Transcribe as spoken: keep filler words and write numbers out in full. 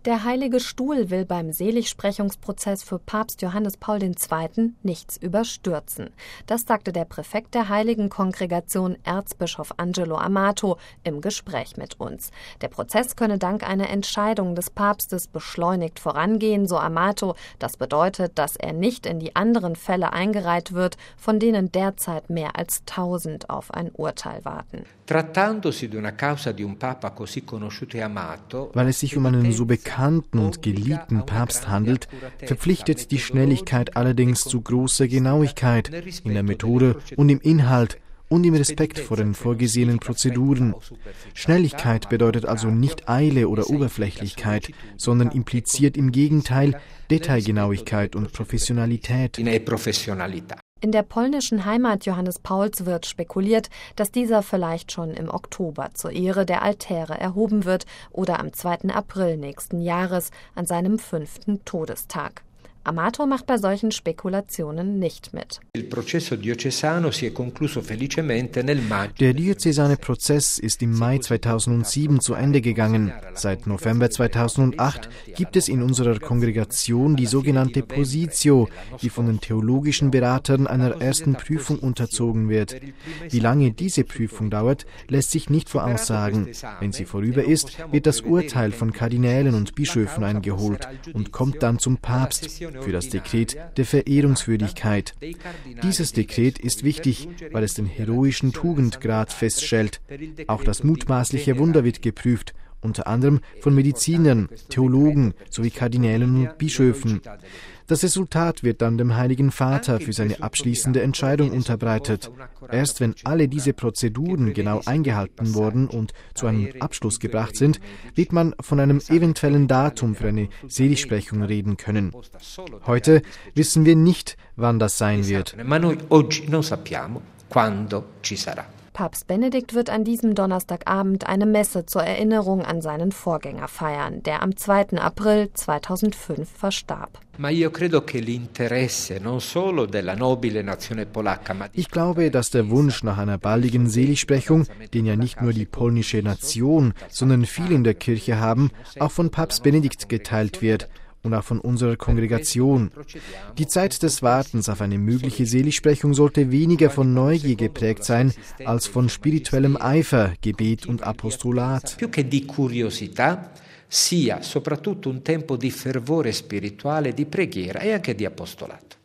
Der Heilige Stuhl will beim Seligsprechungsprozess für Papst Johannes Paul der Zweite nichts überstürzen. Das sagte der Präfekt der Heiligen Kongregation, Erzbischof Angelo Amato, im Gespräch mit uns. Der Prozess könne dank einer Entscheidung des Papstes beschleunigt vorangehen, so Amato. Das bedeutet, dass er nicht in die anderen Fälle eingereiht wird, von denen derzeit mehr als tausend auf ein Urteil warten. Weil es sich um einen so bekannten und geliebten Papst handelt, verpflichtet die Schnelligkeit allerdings zu großer Genauigkeit in der Methode und im Inhalt und im Respekt vor den vorgesehenen Prozeduren. Schnelligkeit bedeutet also nicht Eile oder Oberflächlichkeit, sondern impliziert im Gegenteil Detailgenauigkeit und Professionalität. In der polnischen Heimat Johannes Pauls wird spekuliert, dass dieser vielleicht schon im Oktober zur Ehre der Altäre erhoben wird oder am zweiten April nächsten Jahres an seinem fünften Todestag. Amato macht bei solchen Spekulationen nicht mit. Der diözesane Prozess ist im Mai zweitausendsieben zu Ende gegangen. Seit November zweitausendacht gibt es in unserer Kongregation die sogenannte Positio, die von den theologischen Beratern einer ersten Prüfung unterzogen wird. Wie lange diese Prüfung dauert, lässt sich nicht voraussagen. Wenn sie vorüber ist, wird das Urteil von Kardinälen und Bischöfen eingeholt und kommt dann zum Papst für das Dekret der Verehrungswürdigkeit. Dieses Dekret ist wichtig, weil es den heroischen Tugendgrad feststellt. Auch das mutmaßliche Wunder wird geprüft, unter anderem von Medizinern, Theologen sowie Kardinälen und Bischöfen. Das Resultat wird dann dem Heiligen Vater für seine abschließende Entscheidung unterbreitet. Erst wenn alle diese Prozeduren genau eingehalten worden und zu einem Abschluss gebracht sind, wird man von einem eventuellen Datum für eine Seligsprechung reden können. Heute wissen wir nicht, wann das sein wird. Papst Benedikt wird an diesem Donnerstagabend eine Messe zur Erinnerung an seinen Vorgänger feiern, der am zweiten April zweitausendfünf verstarb. Ich glaube, dass der Wunsch nach einer baldigen Seligsprechung, den ja nicht nur die polnische Nation, sondern viele in der Kirche haben, auch von Papst Benedikt geteilt wird. Und auch von unserer Kongregation. Die Zeit des Wartens auf eine mögliche Seligsprechung sollte weniger von Neugier geprägt sein, als von spirituellem Eifer, Gebet und Apostolat. Più che di curiosità, sia soprattutto un tempo di fervore spirituale, di preghiera e anche di apostolato.